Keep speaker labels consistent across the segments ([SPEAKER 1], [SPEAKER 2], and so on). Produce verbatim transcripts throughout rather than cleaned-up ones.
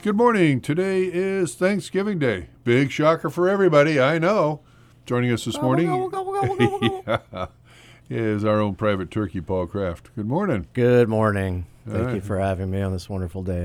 [SPEAKER 1] Good morning. Today is Thanksgiving Day. Big shocker for everybody, I know. Joining us this morning yeah, is our own private turkey, Paul Kraft. Good morning.
[SPEAKER 2] Good morning. Thank
[SPEAKER 1] right.
[SPEAKER 2] you for having me on this wonderful day.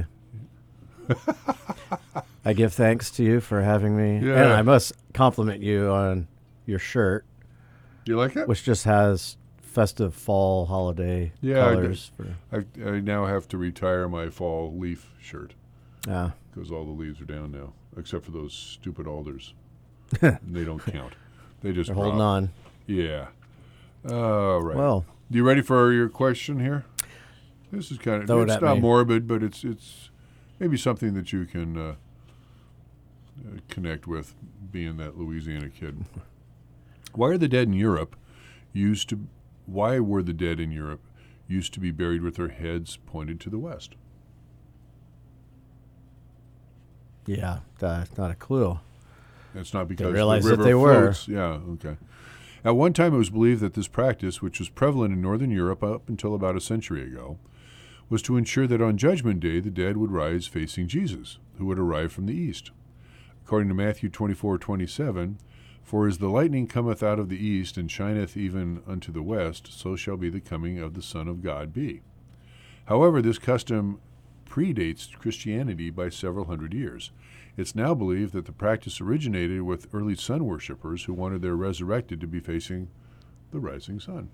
[SPEAKER 2] I give thanks to you for having me.
[SPEAKER 1] Yeah.
[SPEAKER 2] And I must compliment you on your shirt,
[SPEAKER 1] You like it?
[SPEAKER 2] which just has festive fall holiday
[SPEAKER 1] Yeah, I
[SPEAKER 2] colors. For,
[SPEAKER 1] I, I now have to retire my fall leaf shirt
[SPEAKER 2] yeah.
[SPEAKER 1] because all the leaves are down now, except for those stupid alders. They don't count. They just
[SPEAKER 2] They're
[SPEAKER 1] drop.
[SPEAKER 2] holding on.
[SPEAKER 1] Yeah. All right.
[SPEAKER 2] Well,
[SPEAKER 1] You ready for your question here? This is kind of,
[SPEAKER 2] Throw it
[SPEAKER 1] it's
[SPEAKER 2] at
[SPEAKER 1] not
[SPEAKER 2] me.
[SPEAKER 1] morbid, but it's it's maybe something that you can uh, uh, connect with, being that Louisiana kid. Why are the dead in Europe used to, why were the dead in Europe used to be buried with their heads pointed to the west?
[SPEAKER 2] yeah, uh, not a clue.
[SPEAKER 1] It's not because
[SPEAKER 2] realize
[SPEAKER 1] the
[SPEAKER 2] that
[SPEAKER 1] river
[SPEAKER 2] they were.
[SPEAKER 1] floats. Yeah, okay. At one time, it was believed that this practice, which was prevalent in northern Europe up until about a century ago, was to ensure that on Judgment Day the dead would rise facing Jesus, who would arrive from the east. According to Matthew twenty-four twenty-seven, "For as the lightning cometh out of the east and shineth even unto the west, so shall be the coming of the Son of God be." However, this custom predates Christianity by several hundred years. It's now believed that the practice originated with early sun worshippers who wanted their resurrected to be facing the rising sun.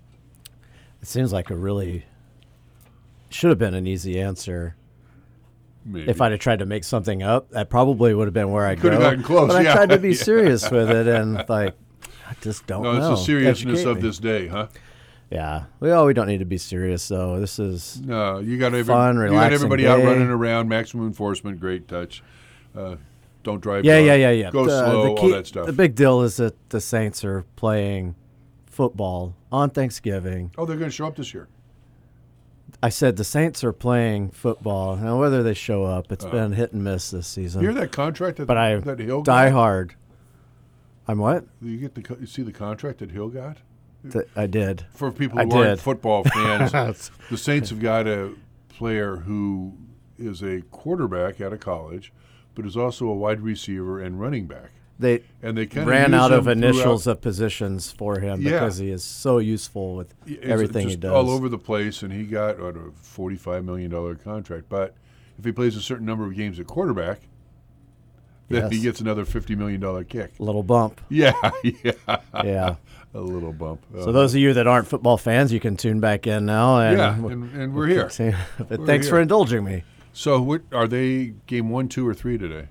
[SPEAKER 2] It seems like a really, should have been an easy answer.
[SPEAKER 1] Maybe.
[SPEAKER 2] If I'd have tried to make something up, that probably would have been where I
[SPEAKER 1] Could
[SPEAKER 2] go.
[SPEAKER 1] have gotten close,
[SPEAKER 2] But
[SPEAKER 1] yeah.
[SPEAKER 2] I tried to be serious with it, and like, I just don't
[SPEAKER 1] no,
[SPEAKER 2] know.
[SPEAKER 1] it's the seriousness
[SPEAKER 2] Educate
[SPEAKER 1] of
[SPEAKER 2] me.
[SPEAKER 1] this day, huh?
[SPEAKER 2] Yeah. Well, we don't need to be serious, though. This is
[SPEAKER 1] No, you got every,
[SPEAKER 2] Fun,
[SPEAKER 1] you got
[SPEAKER 2] relaxing
[SPEAKER 1] everybody out
[SPEAKER 2] day.
[SPEAKER 1] running around, maximum enforcement, great touch. Uh, don't drive
[SPEAKER 2] yeah,
[SPEAKER 1] drunk,
[SPEAKER 2] yeah, yeah, yeah.
[SPEAKER 1] Go
[SPEAKER 2] the,
[SPEAKER 1] slow,
[SPEAKER 2] the key-
[SPEAKER 1] all that stuff.
[SPEAKER 2] The big deal is that the Saints are playing football on Thanksgiving.
[SPEAKER 1] oh, they're going to show up this year.
[SPEAKER 2] I said the Saints are playing football. Now, whether they show up, it's
[SPEAKER 1] Oh.
[SPEAKER 2] been hit and miss this season.
[SPEAKER 1] You hear that contract that,
[SPEAKER 2] but I
[SPEAKER 1] that Hill
[SPEAKER 2] die
[SPEAKER 1] got?
[SPEAKER 2] hard. I'm what?
[SPEAKER 1] You get the co- you see the contract that Hill got?
[SPEAKER 2] Th- I did.
[SPEAKER 1] For people
[SPEAKER 2] I
[SPEAKER 1] who aren't
[SPEAKER 2] did.
[SPEAKER 1] football fans, the Saints have got a player who is a quarterback out of college, but is also a wide receiver and running back.
[SPEAKER 2] They
[SPEAKER 1] And they kind
[SPEAKER 2] ran
[SPEAKER 1] use
[SPEAKER 2] out of
[SPEAKER 1] him
[SPEAKER 2] initials
[SPEAKER 1] throughout-
[SPEAKER 2] of positions for him
[SPEAKER 1] Yeah.
[SPEAKER 2] because he is so useful with
[SPEAKER 1] It's
[SPEAKER 2] everything he
[SPEAKER 1] just
[SPEAKER 2] does.
[SPEAKER 1] all over the place, and he got what, a forty-five million dollars contract. But if he plays a certain number of games at quarterback, then he
[SPEAKER 2] Yes.
[SPEAKER 1] gets another fifty million dollars kick.
[SPEAKER 2] Little bump.
[SPEAKER 1] Yeah, yeah,
[SPEAKER 2] Yeah.
[SPEAKER 1] a little bump.
[SPEAKER 2] So those of you that aren't football fans, you can tune back in now. And
[SPEAKER 1] yeah, and, and we're here.
[SPEAKER 2] but
[SPEAKER 1] We're
[SPEAKER 2] thanks
[SPEAKER 1] here.
[SPEAKER 2] for indulging me.
[SPEAKER 1] So, what are they? Game one, two, or three today?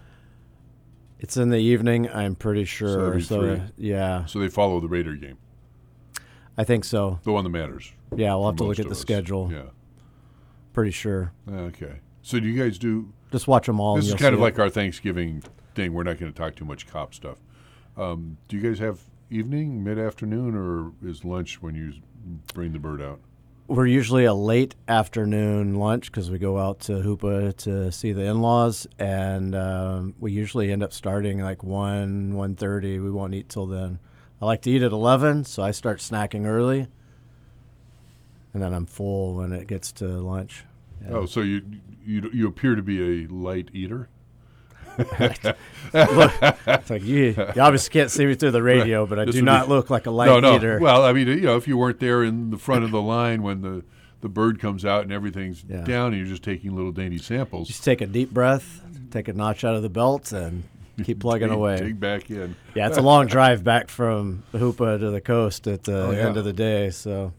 [SPEAKER 2] It's in the evening, I'm pretty
[SPEAKER 1] So
[SPEAKER 2] sure.
[SPEAKER 1] that'd be
[SPEAKER 2] So,
[SPEAKER 1] three.
[SPEAKER 2] uh, yeah,
[SPEAKER 1] So they follow the Raider game,
[SPEAKER 2] I think so.
[SPEAKER 1] the one that matters.
[SPEAKER 2] Yeah, we'll have
[SPEAKER 1] for
[SPEAKER 2] to look
[SPEAKER 1] most
[SPEAKER 2] at
[SPEAKER 1] of
[SPEAKER 2] the
[SPEAKER 1] us.
[SPEAKER 2] schedule.
[SPEAKER 1] Yeah.
[SPEAKER 2] Pretty sure.
[SPEAKER 1] Okay. So do you guys do?
[SPEAKER 2] Just watch them all.
[SPEAKER 1] This
[SPEAKER 2] and
[SPEAKER 1] is
[SPEAKER 2] you'll
[SPEAKER 1] kind of
[SPEAKER 2] see
[SPEAKER 1] like
[SPEAKER 2] it.
[SPEAKER 1] our Thanksgiving thing. We're not going to talk too much cop stuff. Um, do you guys have evening, mid afternoon, or is lunch when you bring the bird out?
[SPEAKER 2] We're usually a late afternoon lunch because we go out to Hoopa to see the in-laws, and um, we usually end up starting like one, one thirty. We won't eat till then. I like to eat at eleven, so I start snacking early, and then I'm full when it gets to lunch. Yeah.
[SPEAKER 1] Oh, so you you you appear to be a light eater.
[SPEAKER 2] Look, it's like you, you obviously can't see me through the radio, but I
[SPEAKER 1] This
[SPEAKER 2] do
[SPEAKER 1] would
[SPEAKER 2] not
[SPEAKER 1] be-
[SPEAKER 2] look like a light
[SPEAKER 1] no, no.
[SPEAKER 2] eater.
[SPEAKER 1] Well, I mean, you know, if you weren't there in the front of the line when the, the bird comes out and everything's
[SPEAKER 2] Yeah.
[SPEAKER 1] down, and you're just taking little dainty samples.
[SPEAKER 2] Just take a deep breath, take a notch out of the belt, and keep plugging
[SPEAKER 1] dig,
[SPEAKER 2] away.
[SPEAKER 1] Dig back in.
[SPEAKER 2] Yeah, it's a long drive back from Hoopa to the coast at the
[SPEAKER 1] Oh, yeah.
[SPEAKER 2] end of the day, so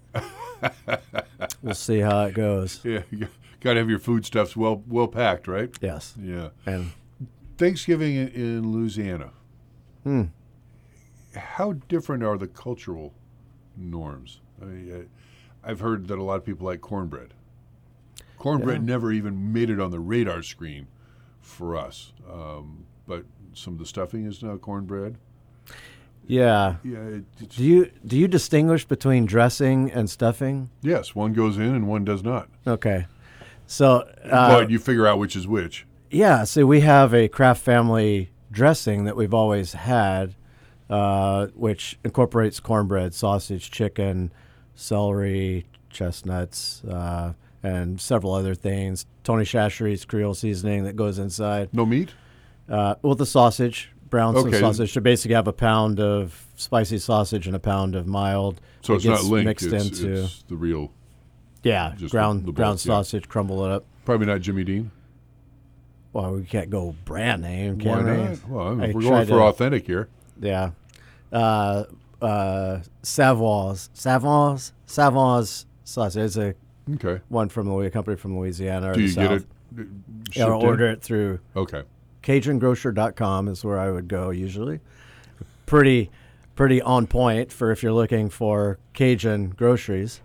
[SPEAKER 2] we'll see how it goes.
[SPEAKER 1] Yeah, you got to have your foodstuffs well well packed, right?
[SPEAKER 2] Yes,
[SPEAKER 1] Yeah.
[SPEAKER 2] and
[SPEAKER 1] Thanksgiving in, in Louisiana.
[SPEAKER 2] hmm,
[SPEAKER 1] How different are the cultural norms? I mean, uh, I've heard that a lot of people like cornbread. Cornbread
[SPEAKER 2] Yeah.
[SPEAKER 1] never even made it on the radar screen for us. Um, but some of the stuffing is now cornbread.
[SPEAKER 2] yeah.
[SPEAKER 1] Yeah, it, it's,
[SPEAKER 2] Do you do you distinguish between dressing and stuffing?
[SPEAKER 1] yes, one goes in and one does not.
[SPEAKER 2] Okay, so uh,
[SPEAKER 1] but you figure out which is which.
[SPEAKER 2] yeah, so we have a Kraft family dressing that we've always had, uh, which incorporates cornbread, sausage, chicken, celery, chestnuts, uh, and several other things. Tony Chachere's Creole seasoning that goes inside.
[SPEAKER 1] No meat?
[SPEAKER 2] Uh, well, the sausage, brown
[SPEAKER 1] Okay.
[SPEAKER 2] sausage. So basically have a pound of spicy sausage and a pound of mild.
[SPEAKER 1] So
[SPEAKER 2] It
[SPEAKER 1] it's not
[SPEAKER 2] gets
[SPEAKER 1] linked.
[SPEAKER 2] mixed
[SPEAKER 1] It's,
[SPEAKER 2] into
[SPEAKER 1] it's the real.
[SPEAKER 2] yeah,
[SPEAKER 1] just
[SPEAKER 2] ground
[SPEAKER 1] the- the
[SPEAKER 2] ground
[SPEAKER 1] bulk, yeah.
[SPEAKER 2] sausage, crumble it up.
[SPEAKER 1] Probably not Jimmy Dean.
[SPEAKER 2] Well, we can't go brand name, can
[SPEAKER 1] Why
[SPEAKER 2] we?
[SPEAKER 1] not? Well, I mean,
[SPEAKER 2] I
[SPEAKER 1] if we're
[SPEAKER 2] tried
[SPEAKER 1] going for
[SPEAKER 2] to-
[SPEAKER 1] authentic here.
[SPEAKER 2] Yeah. Uh, uh, Savoirs. Savoirs? Savoirs sausage. It's a
[SPEAKER 1] Okay.
[SPEAKER 2] one from Louis, a company from Louisiana or
[SPEAKER 1] Do
[SPEAKER 2] the
[SPEAKER 1] you
[SPEAKER 2] South.
[SPEAKER 1] get it? uh,
[SPEAKER 2] Yeah, I'll
[SPEAKER 1] shipped in?
[SPEAKER 2] order it through
[SPEAKER 1] Okay.
[SPEAKER 2] Cajun Grocer dot com is where I would go usually. Pretty, pretty on point for if you're looking for Cajun groceries.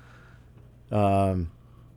[SPEAKER 2] Um,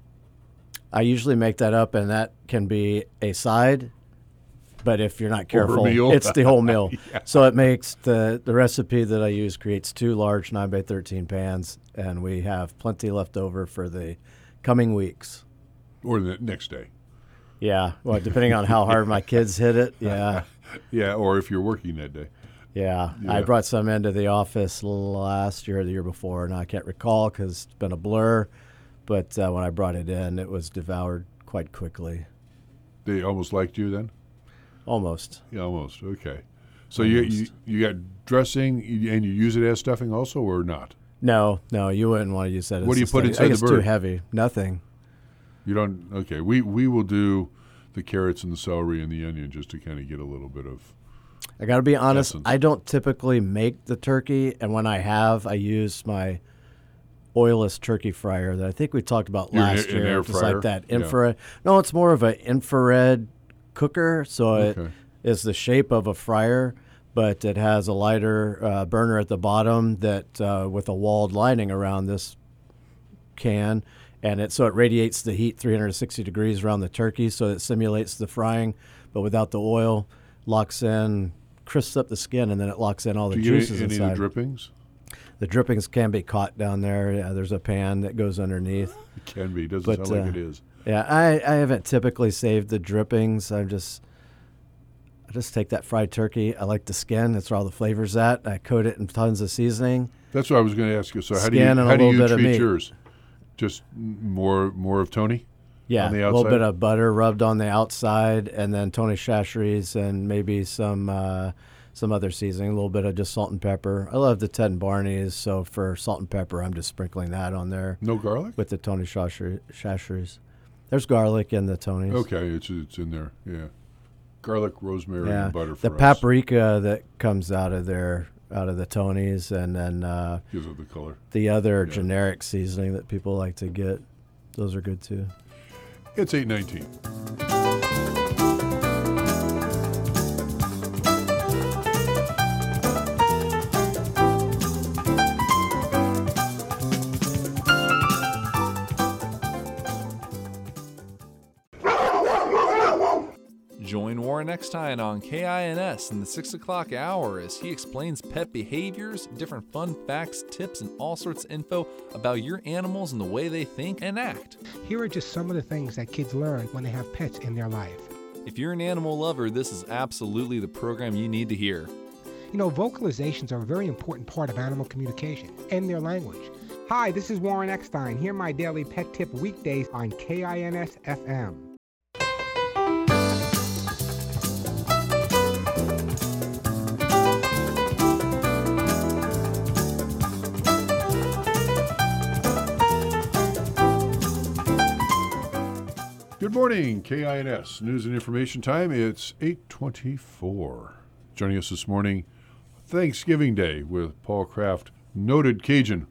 [SPEAKER 2] I usually make that up, and that can be a side. But if you're not careful,
[SPEAKER 1] meal.
[SPEAKER 2] it's the whole meal.
[SPEAKER 1] Yeah.
[SPEAKER 2] So it makes the the recipe that I use creates two large nine by thirteen pans, and we have plenty left over for the coming weeks.
[SPEAKER 1] Or the next day.
[SPEAKER 2] Yeah, well, depending on how hard my kids hit it. Yeah,
[SPEAKER 1] Yeah, or if you're working that day.
[SPEAKER 2] yeah.
[SPEAKER 1] Yeah.
[SPEAKER 2] I brought some into the office last year or the year before, and I can't recall because it's been a blur. But uh, when I brought it in, it was devoured quite quickly,
[SPEAKER 1] They almost liked you then?
[SPEAKER 2] almost.
[SPEAKER 1] Yeah, almost. Okay. So you, you you got dressing and you use it as stuffing also or not?
[SPEAKER 2] No, no, you wouldn't want to use that.
[SPEAKER 1] What
[SPEAKER 2] as
[SPEAKER 1] do you
[SPEAKER 2] a
[SPEAKER 1] put
[SPEAKER 2] study.
[SPEAKER 1] inside
[SPEAKER 2] I
[SPEAKER 1] the
[SPEAKER 2] think it's too
[SPEAKER 1] bird?
[SPEAKER 2] heavy. Nothing.
[SPEAKER 1] You don't? Okay. We we will do the carrots and the celery and the onion just to kind of get a little bit of.
[SPEAKER 2] I got to be honest,
[SPEAKER 1] Essence.
[SPEAKER 2] I don't typically make the turkey, and when I have, I use my oilless turkey fryer that I think we talked about
[SPEAKER 1] Your
[SPEAKER 2] last
[SPEAKER 1] air- an
[SPEAKER 2] year.
[SPEAKER 1] air
[SPEAKER 2] It's
[SPEAKER 1] fryer?
[SPEAKER 2] like that
[SPEAKER 1] Yeah.
[SPEAKER 2] infrared. No, it's more of an infrared cooker, so
[SPEAKER 1] Okay.
[SPEAKER 2] it is the shape of a fryer, but it has a lighter uh, burner at the bottom that uh, with a walled lining around this can, and it so it radiates the heat three hundred sixty degrees around the turkey, so it simulates the frying, but without the oil, locks in, crisps up the skin, and then it locks in all the
[SPEAKER 1] Do you get
[SPEAKER 2] juices
[SPEAKER 1] any of
[SPEAKER 2] inside.
[SPEAKER 1] the drippings?
[SPEAKER 2] The drippings can be caught down there. Yeah, there's a pan that goes underneath.
[SPEAKER 1] It can be. It doesn't
[SPEAKER 2] But,
[SPEAKER 1] sound like
[SPEAKER 2] uh,
[SPEAKER 1] it is.
[SPEAKER 2] Yeah, I, I haven't typically saved the drippings. I just I just take that fried turkey. I like the skin. That's where all the flavor's at. I coat it in tons of seasoning.
[SPEAKER 1] That's what I was going to ask you. So how do you
[SPEAKER 2] Skin and a
[SPEAKER 1] how do
[SPEAKER 2] little
[SPEAKER 1] you
[SPEAKER 2] bit of
[SPEAKER 1] treat
[SPEAKER 2] meat.
[SPEAKER 1] yours? Just more more of Tony?
[SPEAKER 2] Yeah,
[SPEAKER 1] On the
[SPEAKER 2] a little
[SPEAKER 1] outside?
[SPEAKER 2] bit of butter rubbed on the outside, and then Tony Chachere's and maybe some uh, some other seasoning. A little bit of just salt and pepper. I love the Ted and Barney's, so for salt and pepper, I'm just sprinkling that on there
[SPEAKER 1] No garlic?
[SPEAKER 2] with the Tony Chacher- Chachere's. There's garlic in the Tony's.
[SPEAKER 1] Okay, it's it's in there. Yeah. Garlic, rosemary,
[SPEAKER 2] Yeah,
[SPEAKER 1] and butter for
[SPEAKER 2] the
[SPEAKER 1] us.
[SPEAKER 2] paprika that comes out of there, out of the Tony's, and then uh,
[SPEAKER 1] Gives it the color.
[SPEAKER 2] the other
[SPEAKER 1] Yeah.
[SPEAKER 2] generic seasoning that people like to get. Those are good too.
[SPEAKER 1] It's eight nineteen.
[SPEAKER 3] Join Warren Eckstein on K I N S in the six o'clock hour as he explains pet behaviors, different fun facts, tips, and all sorts of info about your animals and the way they think and act.
[SPEAKER 4] Here are just some of the things that kids learn when they have pets in their life.
[SPEAKER 3] If you're an animal lover, this is absolutely the program you need to hear.
[SPEAKER 4] You know, vocalizations are a very important part of animal communication and their language. Hi, this is Warren Eckstein. Hear my daily pet tip weekdays on K I N S F M.
[SPEAKER 1] Good morning, K I N S News and Information Time. It's eight twenty-four. Joining us this morning, Thanksgiving Day with Paul Kraft, noted Cajun,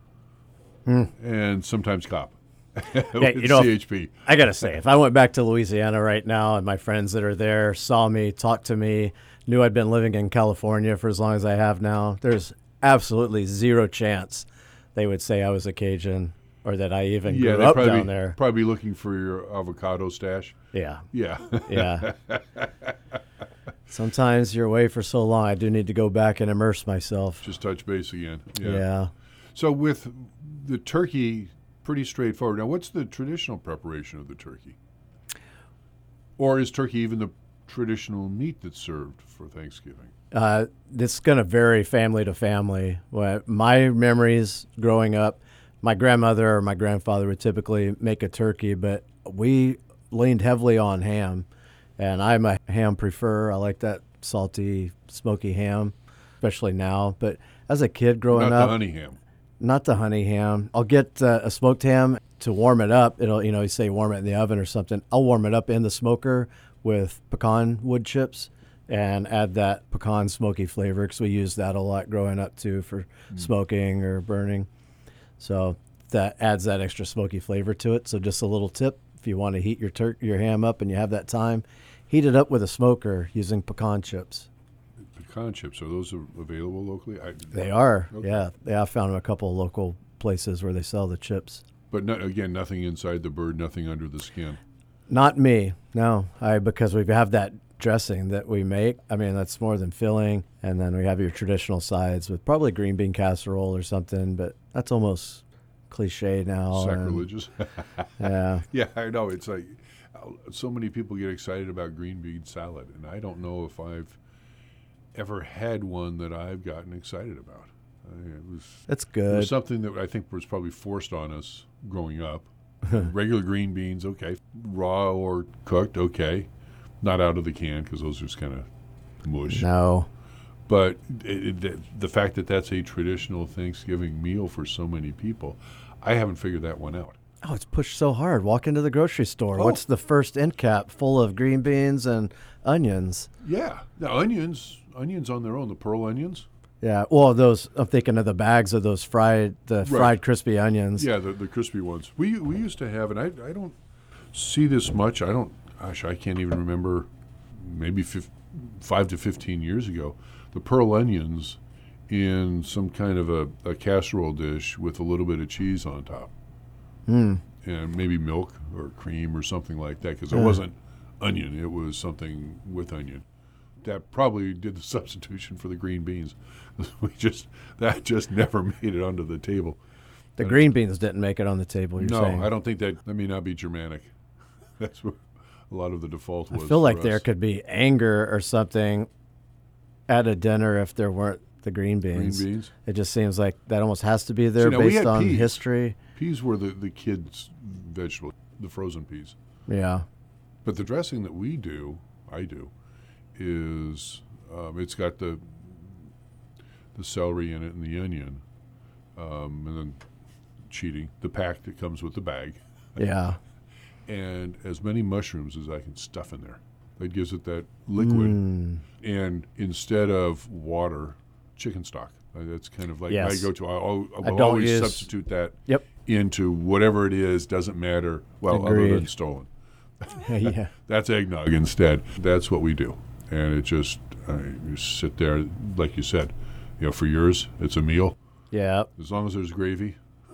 [SPEAKER 1] and sometimes cop. with
[SPEAKER 2] you know,
[SPEAKER 1] C H P.
[SPEAKER 2] I gotta say, if I went back to Louisiana right now and my friends that are there saw me, talked to me, knew I'd been living in California for as long as I have now, there's absolutely zero chance they would say I was a Cajun or that I even
[SPEAKER 1] Yeah,
[SPEAKER 2] grew
[SPEAKER 1] they'd
[SPEAKER 2] up
[SPEAKER 1] probably,
[SPEAKER 2] down there.
[SPEAKER 1] probably looking for your avocado stash.
[SPEAKER 2] Yeah,
[SPEAKER 1] Yeah.
[SPEAKER 2] yeah. Sometimes you're away for so long, I do need to go back and immerse myself.
[SPEAKER 1] Just touch base again. Yeah.
[SPEAKER 2] Yeah.
[SPEAKER 1] So with the turkey, pretty straightforward. Now, what's the traditional preparation of the turkey? Or is turkey even the traditional meat that's served for Thanksgiving?
[SPEAKER 2] Uh, it's going to vary family to family. What my memories growing up, my grandmother or my grandfather would typically make a turkey, but we leaned heavily on ham. And I'm a ham prefer. I like that salty, smoky ham, especially now. But as a kid growing
[SPEAKER 1] Not
[SPEAKER 2] up,
[SPEAKER 1] the honey ham.
[SPEAKER 2] not the honey ham. I'll get uh, a smoked ham to warm it up. It'll, you know, you say warm it in the oven or something. I'll warm it up in the smoker with pecan wood chips and add that pecan smoky flavor because we used that a lot growing up too for mm. smoking or burning. So that adds that extra smoky flavor to it. So just a little tip, if you want to heat your tur- your ham up and you have that time, heat it up with a smoker using pecan chips.
[SPEAKER 1] Pecan chips, are those available locally? I,
[SPEAKER 2] They are,
[SPEAKER 1] okay.
[SPEAKER 2] yeah. Yeah, I found a couple of local places where they sell the chips.
[SPEAKER 1] But not, again, nothing inside the bird, nothing under the skin.
[SPEAKER 2] Not me, no. I because we have that dressing that we make. I mean, that's more than filling. And then we have your traditional sides with probably green bean casserole or something, but that's almost cliche now.
[SPEAKER 1] Sacrilegious.
[SPEAKER 2] And, yeah.
[SPEAKER 1] Yeah, I know. It's like so many people get excited about green bean salad, and I don't know if I've ever had one that I've gotten excited about. I mean, it was,
[SPEAKER 2] it's
[SPEAKER 1] it
[SPEAKER 2] good.
[SPEAKER 1] was something that I think was probably forced on us growing up. Regular green beans, okay. Raw or cooked, okay. Not out of the can because those are just kind of mush.
[SPEAKER 2] No.
[SPEAKER 1] But it, it, the fact that that's a traditional Thanksgiving meal for so many people, I haven't figured that one out.
[SPEAKER 2] Oh, it's pushed so hard. Walk into the grocery store.
[SPEAKER 1] Oh.
[SPEAKER 2] What's the first end cap full of green beans and onions?
[SPEAKER 1] Yeah. Now, onions, onions on their own, the pearl onions.
[SPEAKER 2] Yeah. Well, those, I'm thinking of the bags of those fried, the
[SPEAKER 1] Right.
[SPEAKER 2] fried crispy onions.
[SPEAKER 1] Yeah, the, the crispy ones. We we used to have, and I, I don't see this much. I don't, gosh, I can't even remember, maybe fif- five to fifteen years ago, the pearl onions in some kind of a, a casserole dish with a little bit of cheese on top.
[SPEAKER 2] Mm.
[SPEAKER 1] And maybe milk or cream or something like that, because it
[SPEAKER 2] Yeah.
[SPEAKER 1] wasn't onion, it was something with onion. That probably did the substitution for the green beans. We just that just never made it onto the table.
[SPEAKER 2] The
[SPEAKER 1] Uh,
[SPEAKER 2] green beans didn't make it on the table, you're
[SPEAKER 1] no,
[SPEAKER 2] saying?
[SPEAKER 1] I don't think that that may not be Germanic. That's what a lot of the default was.
[SPEAKER 2] I feel like
[SPEAKER 1] for
[SPEAKER 2] there
[SPEAKER 1] us.
[SPEAKER 2] could be anger or something at a dinner if there weren't the green beans.
[SPEAKER 1] Green beans.
[SPEAKER 2] It just seems like that almost has to be there
[SPEAKER 1] See, now we
[SPEAKER 2] based
[SPEAKER 1] had
[SPEAKER 2] on
[SPEAKER 1] peas.
[SPEAKER 2] history.
[SPEAKER 1] Peas were the, the kids' vegetable, the frozen peas.
[SPEAKER 2] Yeah.
[SPEAKER 1] But the dressing that we do, I do, is um, it's got the the celery in it and the onion, um, and then cheating the pack that comes with the bag,
[SPEAKER 2] Yeah.
[SPEAKER 1] and as many mushrooms as I can stuff in there. That gives it that liquid,
[SPEAKER 2] Mm.
[SPEAKER 1] and instead of water, chicken stock. Uh, That's kind of like
[SPEAKER 2] Yes.
[SPEAKER 1] I go to. I'll, I'll,
[SPEAKER 2] I
[SPEAKER 1] I'll
[SPEAKER 2] don't
[SPEAKER 1] always
[SPEAKER 2] use-
[SPEAKER 1] substitute that
[SPEAKER 2] Yep.
[SPEAKER 1] into whatever it is. Doesn't matter. Well, other than
[SPEAKER 2] Agreed.
[SPEAKER 1] stolen.
[SPEAKER 2] Yeah.
[SPEAKER 1] That's eggnog instead. That's what we do, and it just uh, you sit there, like you said, you know, for yours, it's a meal.
[SPEAKER 2] Yeah.
[SPEAKER 1] As long as there's gravy,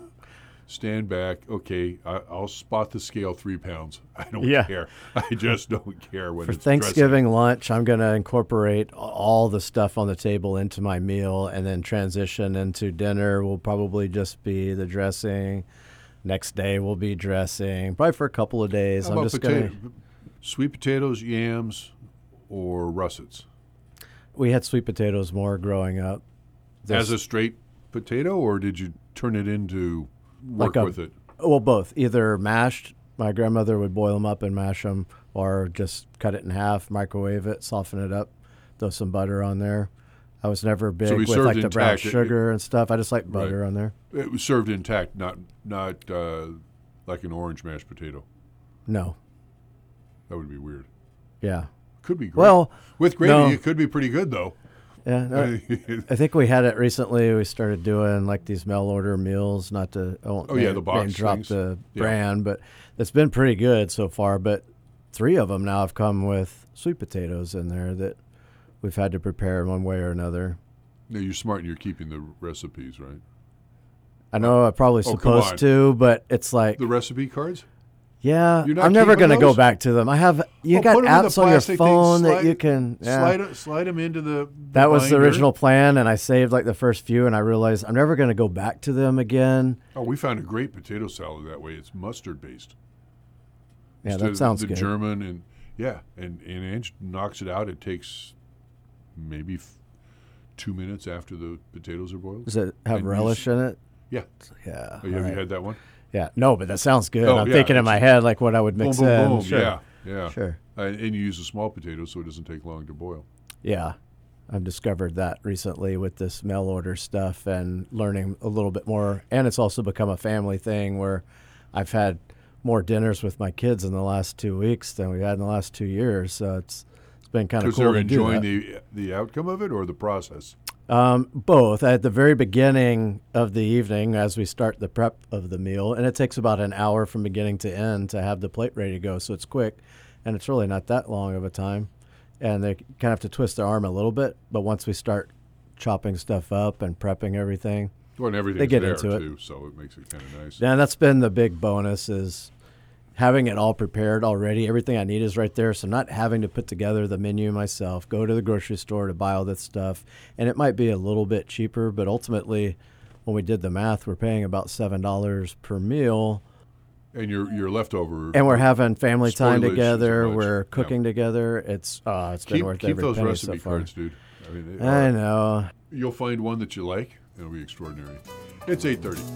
[SPEAKER 1] stand back. Okay, I, I'll spot the scale three pounds. I don't
[SPEAKER 2] Yeah.
[SPEAKER 1] care. I just don't care when
[SPEAKER 2] For
[SPEAKER 1] it's
[SPEAKER 2] Thanksgiving lunch, I'm going to incorporate all the stuff on the table into my meal and then transition into dinner will probably just be the dressing. Next day will be dressing, probably for a couple of days.
[SPEAKER 1] How
[SPEAKER 2] I'm
[SPEAKER 1] about
[SPEAKER 2] just
[SPEAKER 1] potato,
[SPEAKER 2] going to.
[SPEAKER 1] sweet potatoes, yams, or russets?
[SPEAKER 2] We had sweet potatoes more growing up.
[SPEAKER 1] As
[SPEAKER 2] This-
[SPEAKER 1] a straight potato, or did you turn it into work
[SPEAKER 2] Like a-
[SPEAKER 1] with it?
[SPEAKER 2] Well, both. Either mashed, my grandmother would boil them up and mash them, or just cut it in half, microwave it, soften it up, throw some butter on there. I was never big
[SPEAKER 1] we
[SPEAKER 2] with
[SPEAKER 1] served
[SPEAKER 2] like the brown
[SPEAKER 1] intact. It-
[SPEAKER 2] sugar and stuff. I just like butter
[SPEAKER 1] Right.
[SPEAKER 2] on there.
[SPEAKER 1] It was served intact, not not uh, like an orange mashed potato.
[SPEAKER 2] No.
[SPEAKER 1] That would be weird.
[SPEAKER 2] Yeah.
[SPEAKER 1] Could be great.
[SPEAKER 2] Well,
[SPEAKER 1] with gravy,
[SPEAKER 2] no.
[SPEAKER 1] it could be pretty good though.
[SPEAKER 2] yeah. No, I think we had it recently. We started doing like these mail order meals. Not to I won't
[SPEAKER 1] Oh, yeah,
[SPEAKER 2] name-
[SPEAKER 1] the box
[SPEAKER 2] name drop
[SPEAKER 1] things.
[SPEAKER 2] the
[SPEAKER 1] Yeah.
[SPEAKER 2] brand, but it's been pretty good so far. But three of them now have come with sweet potatoes in there that we've had to prepare in one way or another.
[SPEAKER 1] Now you're smart and you're keeping the recipes, right?
[SPEAKER 2] I know I'm probably
[SPEAKER 1] Oh, come
[SPEAKER 2] supposed
[SPEAKER 1] on.
[SPEAKER 2] to, but it's like,
[SPEAKER 1] The recipe cards?
[SPEAKER 2] yeah,
[SPEAKER 1] You're not
[SPEAKER 2] I'm never
[SPEAKER 1] keeping
[SPEAKER 2] going to go
[SPEAKER 1] those?
[SPEAKER 2] back to them. I have, you
[SPEAKER 1] Oh,
[SPEAKER 2] got
[SPEAKER 1] put 'em in the
[SPEAKER 2] apps on your
[SPEAKER 1] plastic thing,
[SPEAKER 2] phone that
[SPEAKER 1] slide-
[SPEAKER 2] you can, yeah.
[SPEAKER 1] Slide it, slide them into the. the
[SPEAKER 2] That was the
[SPEAKER 1] binder.
[SPEAKER 2] original plan, and I saved like the first few, and I realized I'm never going to go back to them again.
[SPEAKER 1] Oh, we found a great potato salad that way. It's mustard based.
[SPEAKER 2] Yeah,
[SPEAKER 1] Instead
[SPEAKER 2] that
[SPEAKER 1] of
[SPEAKER 2] sounds
[SPEAKER 1] the
[SPEAKER 2] good.
[SPEAKER 1] German and yeah, and and Ange knocks it out. It takes maybe f- two minutes after the potatoes are boiled.
[SPEAKER 2] Does it have
[SPEAKER 1] And you
[SPEAKER 2] relish
[SPEAKER 1] s-
[SPEAKER 2] in it?
[SPEAKER 1] Yeah.
[SPEAKER 2] Yeah.
[SPEAKER 1] Oh, have
[SPEAKER 2] right.
[SPEAKER 1] you had that one?
[SPEAKER 2] Yeah. No, but that sounds good.
[SPEAKER 1] Oh,
[SPEAKER 2] I'm
[SPEAKER 1] yeah,
[SPEAKER 2] thinking in
[SPEAKER 1] it's-
[SPEAKER 2] my head like what I would
[SPEAKER 1] Boom,
[SPEAKER 2] mix
[SPEAKER 1] boom,
[SPEAKER 2] in.
[SPEAKER 1] boom.
[SPEAKER 2] Sure.
[SPEAKER 1] Yeah, yeah.
[SPEAKER 2] Sure.
[SPEAKER 1] Uh, and you use a small potato, so it doesn't take long to boil.
[SPEAKER 2] Yeah. I've discovered that recently with this mail order stuff and learning a little bit more. And it's also become a family thing where I've had more dinners with my kids in the last two weeks than we had in the last two years. So it's it's been kind of
[SPEAKER 1] Because
[SPEAKER 2] cool
[SPEAKER 1] they're
[SPEAKER 2] to do
[SPEAKER 1] enjoying
[SPEAKER 2] that.
[SPEAKER 1] the the outcome of it or the process.
[SPEAKER 2] Um, both. At the very beginning of the evening, as we start the prep of the meal, and it takes about an hour from beginning to end to have the plate ready to go, so it's quick, and it's really not that long of a time. And they kind of have to twist their arm a little bit, but once we start chopping stuff up and prepping everything,
[SPEAKER 1] Well, and everything's
[SPEAKER 2] they get
[SPEAKER 1] there,
[SPEAKER 2] into it.
[SPEAKER 1] too, so it makes it kind of nice.
[SPEAKER 2] then that's been the big bonus is having it all prepared already. Everything I need is right there, so not having to put together the menu myself, go to the grocery store to buy all this stuff. And it might be a little bit cheaper, but ultimately, when we did the math, we're paying about seven dollars per meal.
[SPEAKER 1] And your your leftover.
[SPEAKER 2] And we're having family time
[SPEAKER 1] Spoilage
[SPEAKER 2] together.
[SPEAKER 1] is much.
[SPEAKER 2] We're
[SPEAKER 1] Yeah.
[SPEAKER 2] cooking together. It's uh, it's been
[SPEAKER 1] keep
[SPEAKER 2] worth
[SPEAKER 1] keep
[SPEAKER 2] every
[SPEAKER 1] those
[SPEAKER 2] penny
[SPEAKER 1] recipe
[SPEAKER 2] so far.
[SPEAKER 1] cards, dude. I mean, they
[SPEAKER 2] I
[SPEAKER 1] are-
[SPEAKER 2] know.
[SPEAKER 1] You'll find one that you like. It'll be extraordinary. It's eight thirty.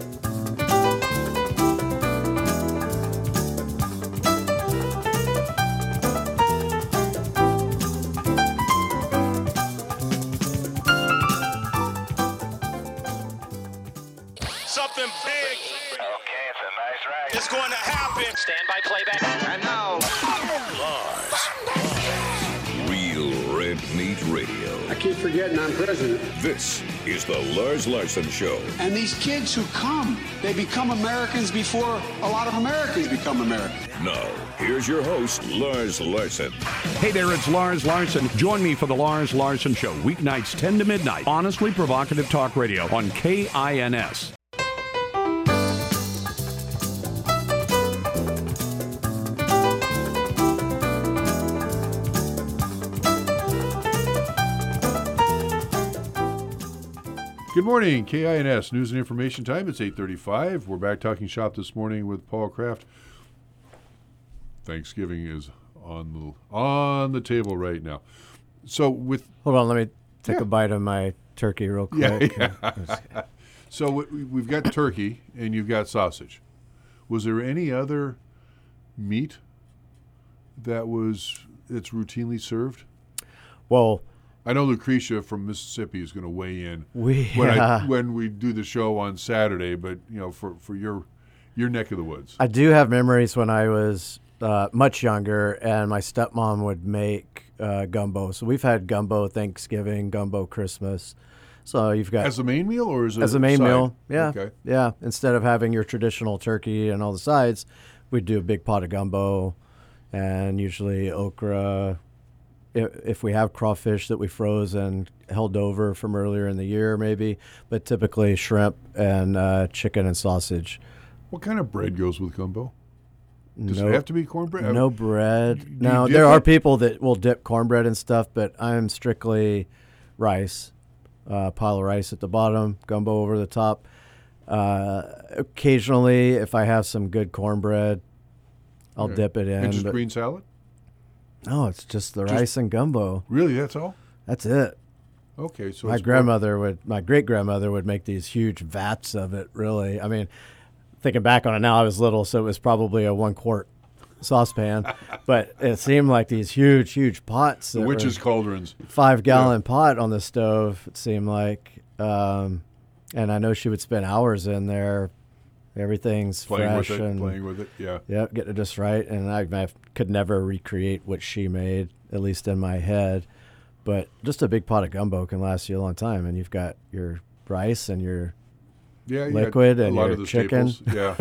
[SPEAKER 5] Something big
[SPEAKER 6] Okay, it's a nice ride.
[SPEAKER 5] is going to happen.
[SPEAKER 6] Stand by playback.
[SPEAKER 5] And now,
[SPEAKER 7] Real Red Meat Radio.
[SPEAKER 8] I keep forgetting I'm president.
[SPEAKER 7] This is the Lars Larson Show.
[SPEAKER 8] And these kids who come, they become Americans before a lot of Americans become Americans.
[SPEAKER 7] Now, here's your host, Lars Larson.
[SPEAKER 9] Hey there, it's Lars Larson. Join me for the Lars Larson Show, weeknights ten to midnight. Honestly provocative talk radio on K I N S.
[SPEAKER 1] Good morning, K I N S News and Information Time. It's eight thirty-five. We're back talking shop this morning with Paul Kraft. Thanksgiving is on the on the table right now. So with
[SPEAKER 2] Hold on, let me take
[SPEAKER 1] Yeah.
[SPEAKER 2] a bite of my turkey real
[SPEAKER 1] yeah,
[SPEAKER 2] quick.
[SPEAKER 1] yeah. so we- we've got turkey and you've got sausage. Was there any other meat that was that's routinely served?
[SPEAKER 2] Well,
[SPEAKER 1] I know Lucretia from Mississippi is going to weigh in
[SPEAKER 2] we
[SPEAKER 1] when, I,
[SPEAKER 2] yeah.
[SPEAKER 1] when we do the show on Saturday, but you know, for, for your your neck of the woods.
[SPEAKER 2] I do have memories when I was uh, much younger, and my stepmom would make uh, gumbo. So we've had gumbo Thanksgiving, gumbo Christmas. So you've got
[SPEAKER 1] As a main meal or as a
[SPEAKER 2] as a main
[SPEAKER 1] side?
[SPEAKER 2] meal, yeah,
[SPEAKER 1] Okay.
[SPEAKER 2] yeah. Instead of having your traditional turkey and all the sides, we'd do a big pot of gumbo, and usually okra. If, if we have crawfish that we froze and held over from earlier in the year, maybe, but typically shrimp and uh, chicken and sausage.
[SPEAKER 1] What kind of bread goes with gumbo? Does
[SPEAKER 2] no,
[SPEAKER 1] it have to be cornbread?
[SPEAKER 2] no bread.
[SPEAKER 1] you
[SPEAKER 2] Now
[SPEAKER 1] dip
[SPEAKER 2] there are
[SPEAKER 1] it?
[SPEAKER 2] people that will dip cornbread and stuff, but I'm strictly rice. Uh, pile of rice at the bottom, gumbo over the top. Uh, occasionally, if I have some good cornbread, I'll
[SPEAKER 1] Okay.
[SPEAKER 2] dip it in.
[SPEAKER 1] And just
[SPEAKER 2] but-
[SPEAKER 1] green salad?
[SPEAKER 2] no, it's just the
[SPEAKER 1] Just-
[SPEAKER 2] rice and gumbo.
[SPEAKER 1] Really, that's all?
[SPEAKER 2] That's it.
[SPEAKER 1] Okay, so
[SPEAKER 2] My
[SPEAKER 1] it's more-
[SPEAKER 2] grandmother would, my great grandmother would make these huge vats of it. Really, I mean, thinking back on it now, I was little, so it was probably a one quart saucepan, but it seemed like these huge, huge pots.
[SPEAKER 1] the
[SPEAKER 2] that
[SPEAKER 1] witches'
[SPEAKER 2] were
[SPEAKER 1] cauldrons.
[SPEAKER 2] five gallon pot on the stove. It seemed like, um, and I know she would spend hours in there. Everything's
[SPEAKER 1] Playing
[SPEAKER 2] fresh
[SPEAKER 1] with it,
[SPEAKER 2] and
[SPEAKER 1] playing with it, yeah.
[SPEAKER 2] Yep, getting it just right. And I, I could never recreate what she made, at least in my head. But just a big pot of gumbo can last you a long time. And you've got your rice and your
[SPEAKER 1] Yeah, you
[SPEAKER 2] liquid
[SPEAKER 1] got a
[SPEAKER 2] and
[SPEAKER 1] lot
[SPEAKER 2] your
[SPEAKER 1] of the
[SPEAKER 2] chicken.
[SPEAKER 1] staples. Yeah,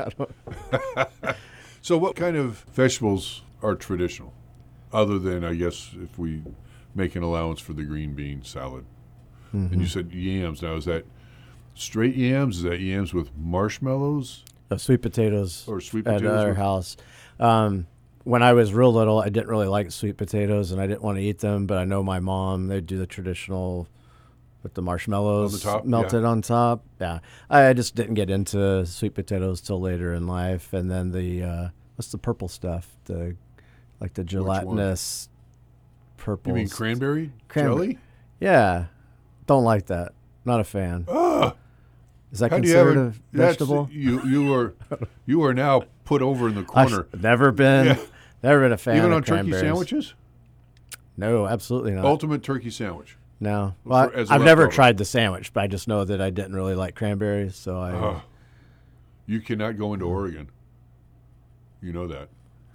[SPEAKER 1] yeah. So what kind of vegetables are traditional? Other than, I guess, if we make an allowance for the green bean salad.
[SPEAKER 2] Mm-hmm.
[SPEAKER 1] And you said yams. Now, is that straight yams? Is that yams with marshmallows?
[SPEAKER 2] uh, sweet potatoes
[SPEAKER 1] Or sweet
[SPEAKER 2] at
[SPEAKER 1] potatoes
[SPEAKER 2] our
[SPEAKER 1] with-
[SPEAKER 2] house. Um, when I was real little, I didn't really like sweet potatoes, and I didn't want to eat them. But I know my mom; they'd do the traditional with the marshmallows
[SPEAKER 1] On the top,
[SPEAKER 2] melted
[SPEAKER 1] yeah.
[SPEAKER 2] on top. Yeah, I just didn't get into sweet potatoes till later in life. And then the uh, what's the purple stuff? The like the
[SPEAKER 1] one?
[SPEAKER 2] gelatinous purple.
[SPEAKER 1] You mean cranberry,
[SPEAKER 2] Cranberry.
[SPEAKER 1] jelly?
[SPEAKER 2] Yeah, don't like that. Not a fan.
[SPEAKER 1] Ah,
[SPEAKER 2] Is that
[SPEAKER 1] How do you have
[SPEAKER 2] considered
[SPEAKER 1] it-
[SPEAKER 2] a
[SPEAKER 1] that's-
[SPEAKER 2] vegetable?
[SPEAKER 1] You you are you are now put over in the corner.
[SPEAKER 2] I've never been,
[SPEAKER 1] Yeah.
[SPEAKER 2] never been a fan
[SPEAKER 1] Even
[SPEAKER 2] of
[SPEAKER 1] on turkey
[SPEAKER 2] cranberries.
[SPEAKER 1] sandwiches?
[SPEAKER 2] No, absolutely not.
[SPEAKER 1] Ultimate turkey sandwich.
[SPEAKER 2] No, well,
[SPEAKER 1] For- as a
[SPEAKER 2] I've never
[SPEAKER 1] leftover.
[SPEAKER 2] tried the sandwich, but I just know that I didn't really like cranberries, so I.
[SPEAKER 1] Oh, you cannot go into Oregon. You know that.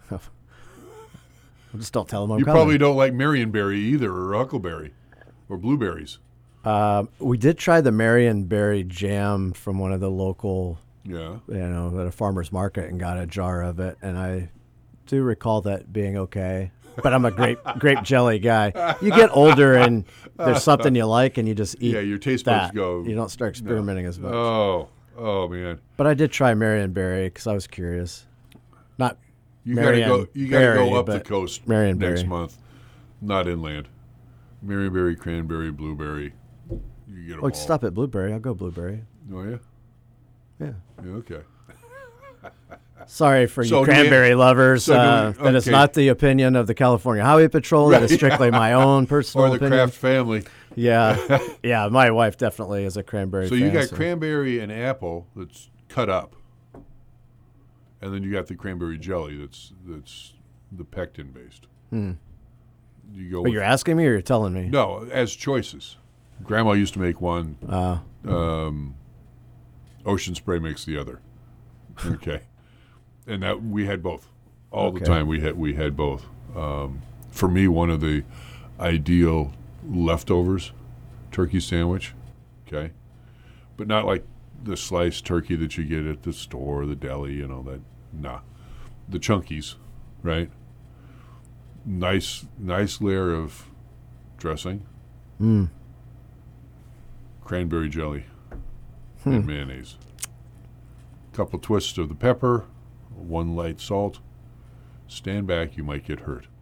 [SPEAKER 2] Just don't tell them I'm
[SPEAKER 1] You
[SPEAKER 2] coming.
[SPEAKER 1] probably don't like Marionberry either, or huckleberry, or blueberries.
[SPEAKER 2] Um, we did try the Marionberry jam from one of the local,
[SPEAKER 1] Yeah.
[SPEAKER 2] you know, at a farmer's market and got a jar of it, and I do recall that being okay. But I'm a grape grape jelly guy. You get older and there's something you like, and you just eat.
[SPEAKER 1] Yeah, your taste buds
[SPEAKER 2] that.
[SPEAKER 1] go.
[SPEAKER 2] You don't start experimenting as much.
[SPEAKER 1] Oh, oh man.
[SPEAKER 2] But I did try Marionberry because I was curious. Not
[SPEAKER 1] You gotta go. You gotta
[SPEAKER 2] Marionberry,
[SPEAKER 1] go up the
[SPEAKER 2] but
[SPEAKER 1] coast
[SPEAKER 2] Marionberry.
[SPEAKER 1] next month, not inland. Marionberry, cranberry, blueberry. You get 'em
[SPEAKER 2] Well,
[SPEAKER 1] all.
[SPEAKER 2] stop at blueberry. I'll go blueberry.
[SPEAKER 1] Oh yeah.
[SPEAKER 2] Yeah.
[SPEAKER 1] Yeah. Okay.
[SPEAKER 2] Sorry for
[SPEAKER 1] So
[SPEAKER 2] you
[SPEAKER 1] do we-
[SPEAKER 2] cranberry lovers.
[SPEAKER 1] so do we-
[SPEAKER 2] uh, That is
[SPEAKER 1] okay.
[SPEAKER 2] not the opinion of the California Highway Patrol. That is
[SPEAKER 1] Right.
[SPEAKER 2] strictly my own personal
[SPEAKER 1] Or the
[SPEAKER 2] opinion.
[SPEAKER 1] Kraft family.
[SPEAKER 2] Yeah, yeah. My wife definitely is a cranberry.
[SPEAKER 1] So you
[SPEAKER 2] fan,
[SPEAKER 1] got cranberry and apple that's cut up, and then you got the cranberry jelly that's that's the pectin based.
[SPEAKER 2] Hmm.
[SPEAKER 1] You go.
[SPEAKER 2] But
[SPEAKER 1] with-
[SPEAKER 2] you're asking me, or you're telling me?
[SPEAKER 1] No, as choices. Grandma used to make one.
[SPEAKER 2] Uh,
[SPEAKER 1] Um, Ocean Spray makes the other. Okay, and that we had both all the
[SPEAKER 2] Okay.
[SPEAKER 1] time. We had we had both. Um, for me, one of the ideal leftovers, turkey sandwich. Okay, but not like the sliced turkey that you get at the store, the deli, you know that. Nah, the chunkies, right? Nice, nice layer of dressing.
[SPEAKER 2] mm.
[SPEAKER 1] Cranberry jelly
[SPEAKER 2] Hmm.
[SPEAKER 1] and mayonnaise. Couple twists of the pepper, one light salt. Stand back, you might get hurt.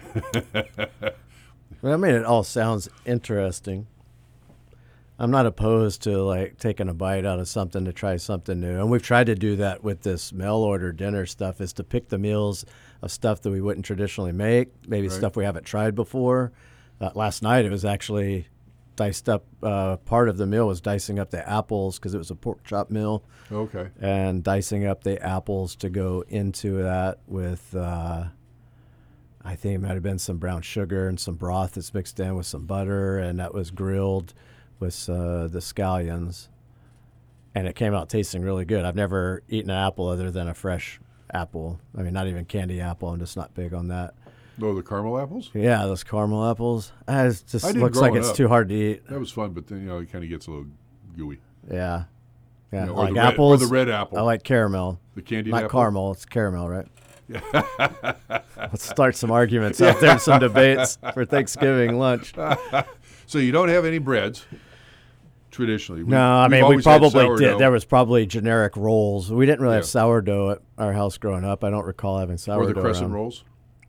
[SPEAKER 2] Well, I mean, it all sounds interesting. I'm not opposed to like taking a bite out of something to try something new, and we've tried to do that with this mail order dinner stuff. Is to pick the meals of stuff that we wouldn't traditionally make, maybe
[SPEAKER 1] Right.
[SPEAKER 2] stuff we haven't tried before. Uh, last night it was actually diced up. Uh, part of the meal was dicing up the apples because it was a pork chop meal.
[SPEAKER 1] Okay.
[SPEAKER 2] And dicing up the apples to go into that with, uh, I think it might have been some brown sugar and some broth that's mixed in with some butter, and that was grilled with uh, the scallions. And it came out tasting really good. I've never eaten an apple other than a fresh apple. I mean, not even candy apple. I'm just not big on that.
[SPEAKER 1] Oh, the caramel apples?
[SPEAKER 2] Yeah, those caramel apples. Uh, It just
[SPEAKER 1] I did
[SPEAKER 2] looks like
[SPEAKER 1] growing
[SPEAKER 2] it's
[SPEAKER 1] up.
[SPEAKER 2] too hard to eat.
[SPEAKER 1] That was fun, but then, you know, it kind of gets a little gooey.
[SPEAKER 2] Yeah. Yeah,
[SPEAKER 1] You know,
[SPEAKER 2] I
[SPEAKER 1] or
[SPEAKER 2] like
[SPEAKER 1] the red- or
[SPEAKER 2] apples.
[SPEAKER 1] the red apple.
[SPEAKER 2] I like caramel.
[SPEAKER 1] The candied
[SPEAKER 2] Not
[SPEAKER 1] apple?
[SPEAKER 2] caramel. It's caramel, right? Let's start some arguments out there, some debates for Thanksgiving lunch.
[SPEAKER 1] So you don't have any breads, traditionally. We-
[SPEAKER 2] No, I
[SPEAKER 1] we've
[SPEAKER 2] mean, we
[SPEAKER 1] always had
[SPEAKER 2] probably
[SPEAKER 1] sourdough.
[SPEAKER 2] did. There was probably generic rolls. We didn't really have
[SPEAKER 1] Yeah.
[SPEAKER 2] sourdough at our house growing up. I don't recall having sourdough.
[SPEAKER 1] Or the crescent
[SPEAKER 2] around.
[SPEAKER 1] rolls.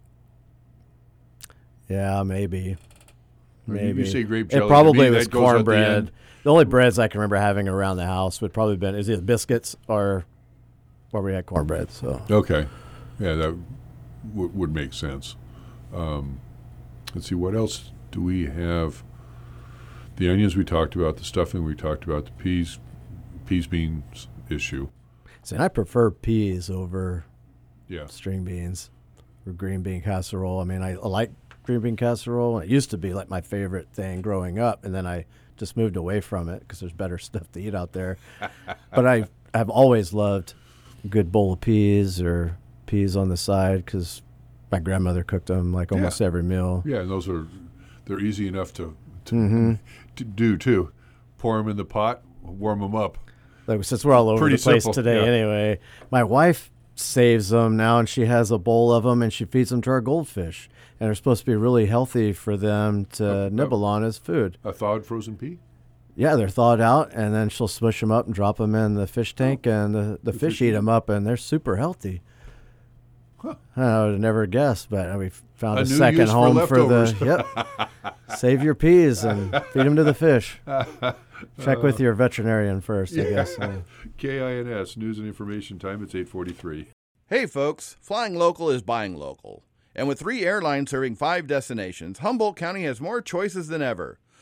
[SPEAKER 2] Yeah, maybe.
[SPEAKER 1] Or you-
[SPEAKER 2] Maybe.
[SPEAKER 1] you say grape
[SPEAKER 2] It
[SPEAKER 1] jelly. To
[SPEAKER 2] probably
[SPEAKER 1] me,
[SPEAKER 2] was
[SPEAKER 1] that goes at the
[SPEAKER 2] cornbread.
[SPEAKER 1] end.
[SPEAKER 2] The only breads I can remember having around the house would probably been is either biscuits or where we had cornbread. So
[SPEAKER 1] Okay. Yeah, that w- would make sense. Um, let's see, what else do we have? The onions we talked about, the stuffing we talked about, the peas, peas beans issue.
[SPEAKER 2] See, I prefer peas over
[SPEAKER 1] Yeah.
[SPEAKER 2] string beans or green bean casserole. I mean, I, I like green bean casserole. It used to be like my favorite thing growing up, and then I just moved away from it because there's better stuff to eat out there. But I have always loved a good bowl of peas or peas on the side because my grandmother cooked them like almost
[SPEAKER 1] Yeah.
[SPEAKER 2] every meal.
[SPEAKER 1] Yeah, and those are, they're easy enough to, to,
[SPEAKER 2] Mhm.
[SPEAKER 1] to do, too. Pour them in the pot, warm them up.
[SPEAKER 2] Like, since we're all over
[SPEAKER 1] Pretty
[SPEAKER 2] the place
[SPEAKER 1] simple,
[SPEAKER 2] today
[SPEAKER 1] yeah.
[SPEAKER 2] anyway, my wife saves them now, and she has a bowl of them, and she feeds them to our goldfish. And they're supposed to be really healthy for them to
[SPEAKER 1] Oh,
[SPEAKER 2] nibble on as food.
[SPEAKER 1] A thawed frozen pea?
[SPEAKER 2] Yeah, they're thawed out, and then she'll smush them up and drop them in the fish tank, and the, the, fish,
[SPEAKER 1] fish
[SPEAKER 2] eat
[SPEAKER 1] eat
[SPEAKER 2] them up, and they're super healthy.
[SPEAKER 1] Huh.
[SPEAKER 2] I would have never guessed, but we found
[SPEAKER 1] A
[SPEAKER 2] a,
[SPEAKER 1] new
[SPEAKER 2] second
[SPEAKER 1] use for
[SPEAKER 2] home for, the.
[SPEAKER 1] leftovers.
[SPEAKER 2] Yep. Save your peas and feed them to the fish. Check with your veterinarian first, I guess. Uh,
[SPEAKER 1] K I N S, News and Information Time. It's eight forty-three.
[SPEAKER 10] Hey folks, flying local is buying local. And with three airlines serving five destinations, Humboldt County has more choices than ever.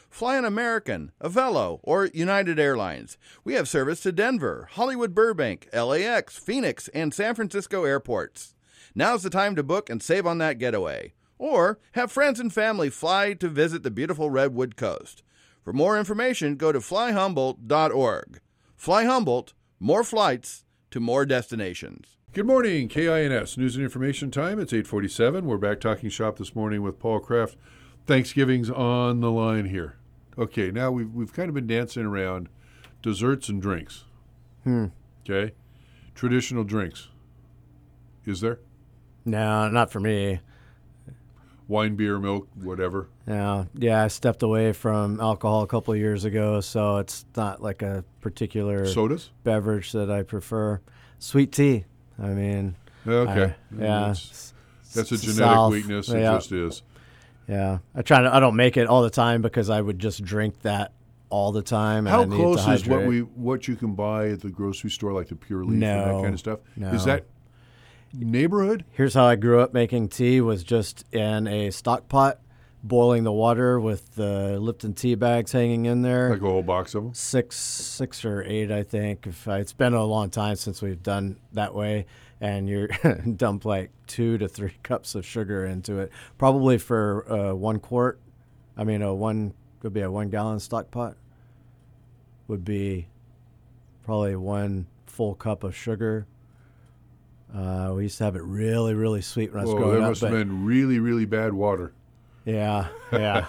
[SPEAKER 10] Fly an American, Avelo, or United Airlines. We have service to Denver, Hollywood Burbank, L A X, Phoenix, and San Francisco airports. Now's the time to book and save on that getaway. Or have friends and family fly to visit the beautiful Redwood Coast. For more information, go to fly humboldt dot org. Fly Humboldt, more flights to more destinations.
[SPEAKER 1] Good morning, K I N S News and Information Time. It's eight forty-seven. We're back talking shop this morning with Paul Kraft. Thanksgiving's on the line here. Okay, now we've, we've kind of been dancing around desserts and drinks.
[SPEAKER 2] Hmm.
[SPEAKER 1] Okay? Traditional drinks. Is there?
[SPEAKER 2] No, not for me.
[SPEAKER 1] Wine, beer, milk, whatever.
[SPEAKER 2] Yeah, yeah. I stepped away from alcohol a couple of years ago, so it's not like a particular
[SPEAKER 1] sodas
[SPEAKER 2] beverage that I prefer. Sweet tea. I mean,
[SPEAKER 1] okay,
[SPEAKER 2] I, yeah,
[SPEAKER 1] that's, that's a genetic
[SPEAKER 2] South,
[SPEAKER 1] weakness. It
[SPEAKER 2] yeah.
[SPEAKER 1] just is.
[SPEAKER 2] Yeah, I try to. I don't make it all the time because I would just drink that all the time. And
[SPEAKER 1] How
[SPEAKER 2] I need
[SPEAKER 1] close
[SPEAKER 2] to
[SPEAKER 1] is what
[SPEAKER 2] hydrate.
[SPEAKER 1] we what you can buy at the grocery store, like the Pure Leaf
[SPEAKER 2] no,
[SPEAKER 1] and that kind of stuff?
[SPEAKER 2] No.
[SPEAKER 1] Is that neighborhood?
[SPEAKER 2] Here's how I grew up making tea: was just in a stock pot, boiling the water with the Lipton tea bags hanging in there.
[SPEAKER 1] Like a whole box of them?
[SPEAKER 2] Six, six or eight, I think. If I, it's been a long time since we've done that way, and you're dump like two to three cups of sugar into it, probably for uh, one quart. I mean, a one could be a one gallon stock pot. Would be probably one full cup of sugar. Uh, we used to have it really, really sweet when I was
[SPEAKER 1] Whoa,
[SPEAKER 2] growing
[SPEAKER 1] that
[SPEAKER 2] up.
[SPEAKER 1] must have
[SPEAKER 2] but-
[SPEAKER 1] been really, really bad water.
[SPEAKER 2] Yeah, yeah.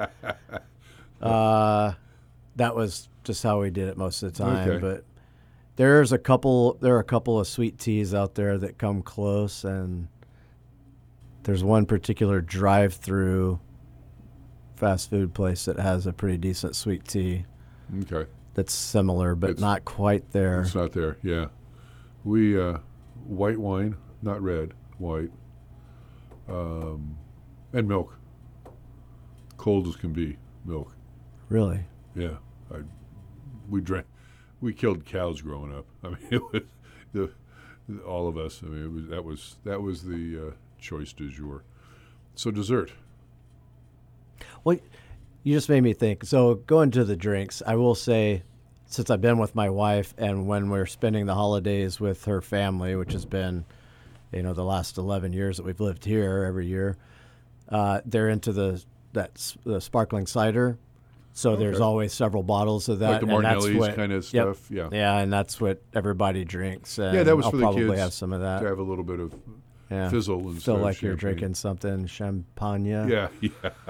[SPEAKER 2] uh, that was just how we did it most of the time.
[SPEAKER 1] Okay.
[SPEAKER 2] But there's a couple. There are a couple of sweet teas out there that come close, and there's one particular drive-through fast food place that has a pretty decent sweet tea.
[SPEAKER 1] Okay.
[SPEAKER 2] That's similar, but
[SPEAKER 1] It's-
[SPEAKER 2] not quite there.
[SPEAKER 1] It's not there, yeah. We, uh, white wine, not red, white, um, and milk. Cold as can be, milk.
[SPEAKER 2] Really?
[SPEAKER 1] Yeah. I, we drank, we killed cows growing up. I mean, it was the, all of us. I mean, it was, that was, that was the uh, choice du jour. So dessert.
[SPEAKER 2] Well, you just made me think. So going to the drinks, I will say, since I've been with my wife and when we're spending the holidays with her family, which has been, you know, the last eleven years that we've lived here every year, uh, they're into the that s- the sparkling cider. So
[SPEAKER 1] Okay.
[SPEAKER 2] there's always several bottles of that.
[SPEAKER 1] Like the
[SPEAKER 2] and that's
[SPEAKER 1] Martinelli's
[SPEAKER 2] what-
[SPEAKER 1] kind of
[SPEAKER 2] yep.
[SPEAKER 1] stuff, yeah.
[SPEAKER 2] Yeah, and that's what everybody drinks. And
[SPEAKER 1] Yeah, that was
[SPEAKER 2] I'll
[SPEAKER 1] for the
[SPEAKER 2] probably
[SPEAKER 1] kids
[SPEAKER 2] have some of that.
[SPEAKER 1] to have a little bit of
[SPEAKER 2] Yeah.
[SPEAKER 1] fizzle instead
[SPEAKER 2] Feel
[SPEAKER 1] of
[SPEAKER 2] like you're
[SPEAKER 1] champagne.
[SPEAKER 2] drinking something champagne.
[SPEAKER 1] Yeah, yeah.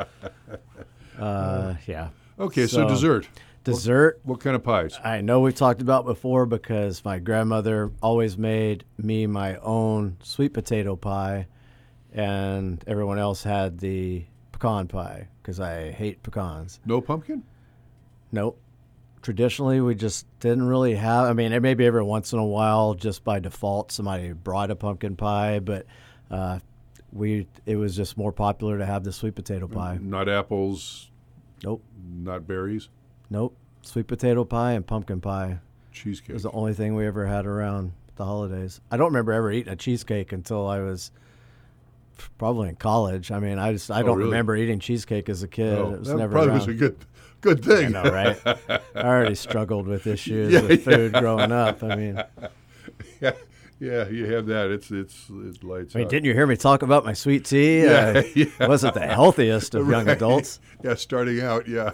[SPEAKER 2] Uh, yeah.
[SPEAKER 1] Okay, so, dessert.
[SPEAKER 2] Dessert.
[SPEAKER 1] What, what kind of pies?
[SPEAKER 2] I know we've talked about before because my grandmother always made me my own sweet potato pie, and everyone else had the pecan pie because I hate pecans.
[SPEAKER 1] No pumpkin?
[SPEAKER 2] Nope. Traditionally, we just didn't really have. I mean, maybe every once in a while, just by default, somebody brought a pumpkin pie, but uh, we it was just more popular to have the sweet potato pie.
[SPEAKER 1] Not apples?
[SPEAKER 2] Nope.
[SPEAKER 1] Not berries?
[SPEAKER 2] Nope. Sweet potato pie and pumpkin pie.
[SPEAKER 1] Cheesecake.
[SPEAKER 2] Was the only thing we ever had around the holidays. I don't remember ever eating a cheesecake until I was probably in college. I mean, I just I
[SPEAKER 1] Oh,
[SPEAKER 2] don't
[SPEAKER 1] really?
[SPEAKER 2] remember eating cheesecake as a kid.
[SPEAKER 1] Oh,
[SPEAKER 2] it was
[SPEAKER 1] that
[SPEAKER 2] never
[SPEAKER 1] probably
[SPEAKER 2] around.
[SPEAKER 1] was a good good thing.
[SPEAKER 2] I know, right? I already struggled with issues
[SPEAKER 1] Yeah,
[SPEAKER 2] with food
[SPEAKER 1] yeah.
[SPEAKER 2] growing up. I mean,
[SPEAKER 1] yeah, yeah, you have that. It's it's it lights
[SPEAKER 2] I mean,
[SPEAKER 1] out.
[SPEAKER 2] didn't you hear me talk about my sweet tea?
[SPEAKER 1] Yeah,
[SPEAKER 2] uh,
[SPEAKER 1] yeah.
[SPEAKER 2] Wasn't the healthiest of young
[SPEAKER 1] Right.
[SPEAKER 2] adults.
[SPEAKER 1] Yeah, starting out, yeah.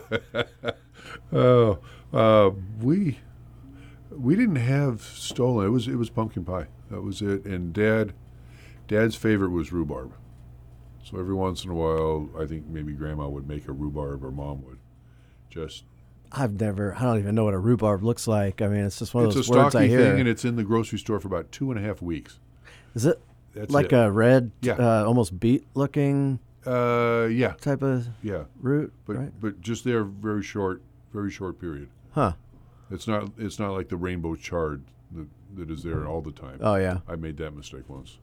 [SPEAKER 1] oh, uh, we we didn't have stolen. It was it was pumpkin pie. That was it. And Dad, Dad's favorite was rhubarb. So every once in a while, I think maybe Grandma would make a rhubarb, or Mom would. Just
[SPEAKER 2] I've never. I don't even know what a rhubarb looks like. I mean, it's just one of
[SPEAKER 1] it's
[SPEAKER 2] those
[SPEAKER 1] a
[SPEAKER 2] words I
[SPEAKER 1] stocky
[SPEAKER 2] hear.
[SPEAKER 1] thing, and it's in the grocery store for about two and a half weeks.
[SPEAKER 2] Is it
[SPEAKER 1] That's
[SPEAKER 2] like
[SPEAKER 1] it.
[SPEAKER 2] a red,
[SPEAKER 1] Yeah.
[SPEAKER 2] uh, almost beet-looking
[SPEAKER 1] Uh, yeah,
[SPEAKER 2] type of
[SPEAKER 1] yeah.
[SPEAKER 2] root?
[SPEAKER 1] But
[SPEAKER 2] right?
[SPEAKER 1] but just there, very short, very short period.
[SPEAKER 2] Huh.
[SPEAKER 1] It's not it's not like the rainbow chard that, that is there all the time.
[SPEAKER 2] Oh, yeah.
[SPEAKER 1] I made that mistake once.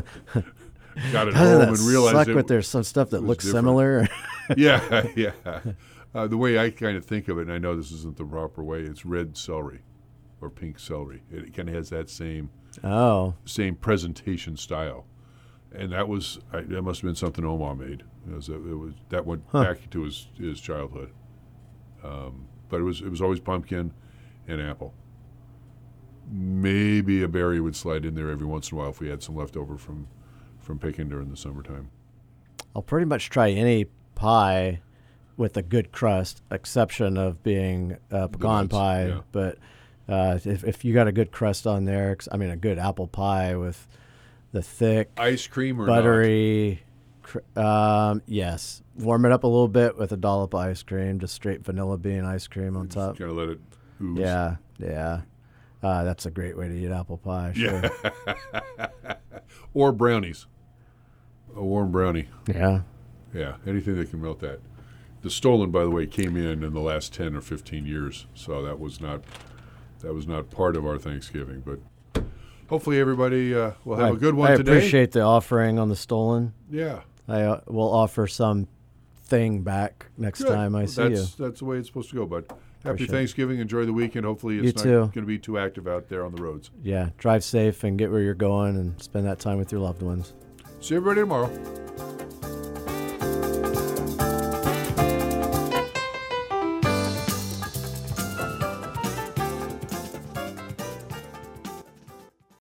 [SPEAKER 1] Got it
[SPEAKER 2] Doesn't
[SPEAKER 1] home
[SPEAKER 2] that
[SPEAKER 1] and realized
[SPEAKER 2] suck
[SPEAKER 1] it,
[SPEAKER 2] when there's some stuff that
[SPEAKER 1] it was
[SPEAKER 2] looks
[SPEAKER 1] different.
[SPEAKER 2] similar?
[SPEAKER 1] yeah, yeah. Uh, the way I kind of think of it, and I know this isn't the proper way, it's red celery or pink celery. It kind of has that same
[SPEAKER 2] Oh.
[SPEAKER 1] same presentation style, and that was I, that must have been something Omar made. It was, it was that went
[SPEAKER 2] Huh.
[SPEAKER 1] back to his his childhood. Um, but it was it was always pumpkin and apple. Maybe a berry would slide in there every once in a while if we had some leftover from, from picking during the summertime.
[SPEAKER 2] I'll pretty much try any pie with a good crust, exception of being uh, pecan
[SPEAKER 1] nuts,
[SPEAKER 2] pie.
[SPEAKER 1] yeah.
[SPEAKER 2] But uh, if, if you got a good crust on there, 'cause, I mean, a good apple pie with the thick,
[SPEAKER 1] ice cream or
[SPEAKER 2] buttery, cr- um, yes. Warm it up a little bit with a dollop of ice cream, just straight vanilla bean ice cream on top.
[SPEAKER 1] Kind of let it ooze.
[SPEAKER 2] Yeah, yeah. Uh, that's a great way to eat apple pie. Sure.
[SPEAKER 1] Yeah. Or brownies. A warm brownie.
[SPEAKER 2] Yeah.
[SPEAKER 1] Yeah, anything that can melt that. The Stollen, by the way, came in in the last ten or fifteen years, so that was not that was not part of our Thanksgiving. But hopefully everybody uh, will have
[SPEAKER 2] I,
[SPEAKER 1] a good one
[SPEAKER 2] I
[SPEAKER 1] today.
[SPEAKER 2] I appreciate the offering on the Stollen.
[SPEAKER 1] Yeah.
[SPEAKER 2] I uh, will offer some thing back next
[SPEAKER 1] Good.
[SPEAKER 2] time I see
[SPEAKER 1] that's,
[SPEAKER 2] you.
[SPEAKER 1] That's the way it's supposed to go, bud. Happy
[SPEAKER 2] Appreciate
[SPEAKER 1] Thanksgiving. Enjoy the weekend. Hopefully it's
[SPEAKER 2] You
[SPEAKER 1] not
[SPEAKER 2] too.
[SPEAKER 1] going to be too active out there on the roads.
[SPEAKER 2] Yeah, drive safe and get where you're going and spend that time with your loved ones.
[SPEAKER 1] See everybody tomorrow.